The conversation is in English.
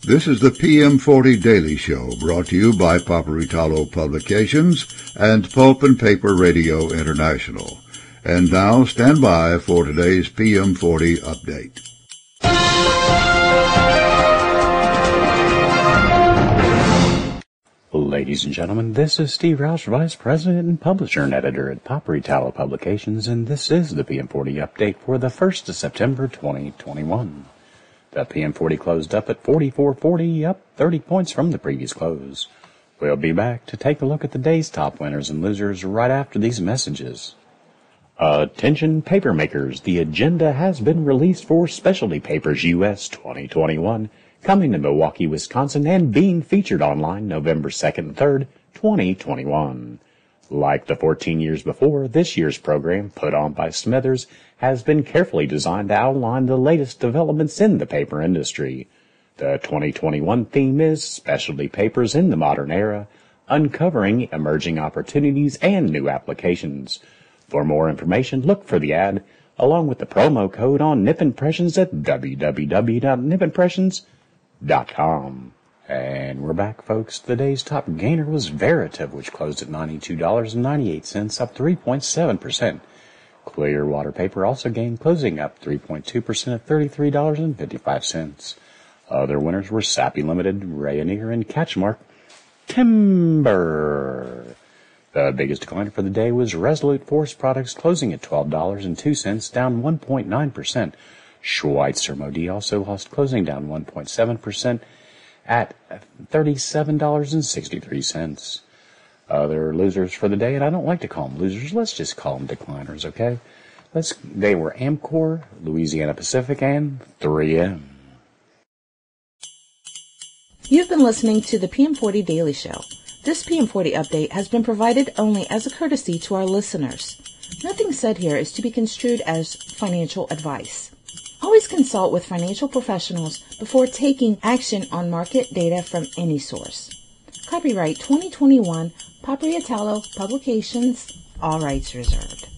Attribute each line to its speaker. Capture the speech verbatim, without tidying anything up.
Speaker 1: This is the P M forty Daily Show, brought to you by Paperitalo Publications and Pulp and Paper Radio International. And now, stand by for today's P M forty update.
Speaker 2: Ladies and gentlemen, this is Steve Roush, Vice President and Publisher and Editor at Paperitalo Publications, and this is the P M forty update for the first of September twenty twenty-one. The P M forty closed up at forty-four forty, up thirty points from the previous close. We'll be back to take a look at the day's top winners and losers right after these messages. Attention paper makers, the agenda has been released for Specialty Papers U S twenty twenty-one, coming to Milwaukee, Wisconsin, and being featured online November second and third, twenty twenty-one. Like the fourteen years before, this year's program, put on by Smithers, has been carefully designed to outline the latest developments in the paper industry. The twenty twenty-one theme is Specialty Papers in the Modern Era, uncovering emerging opportunities and new applications. For more information, look for the ad, along with the promo code on Nip Impressions at w w w dot nip impressions dot com. And we're back, folks. The day's top gainer was Veritiv, which closed at ninety-two dollars and ninety-eight cents, up three point seven percent. Clearwater Paper also gained, closing up three point two percent at thirty-three dollars and fifty-five cents. Other winners were Sappi Limited, Rayonier, and Catchmark Timber. The biggest decliner for the day was Resolute Forest Products, closing at twelve dollars and two cents, down one point nine percent. Schweitzer Modee also lost, closing down one point seven percent at thirty-seven dollars and sixty-three cents. Other losers for the day, and I don't like to call them losers, let's just call them decliners, okay? Let's. They were Amcor, Louisiana Pacific, and three M.
Speaker 3: You've been listening to the P M forty Daily Show. This P M forty update has been provided only as a courtesy to our listeners. Nothing said here is to be construed as financial advice. Always consult with financial professionals before taking action on market data from any source. Copyright twenty twenty-one, Paperitalo Publications, all rights reserved.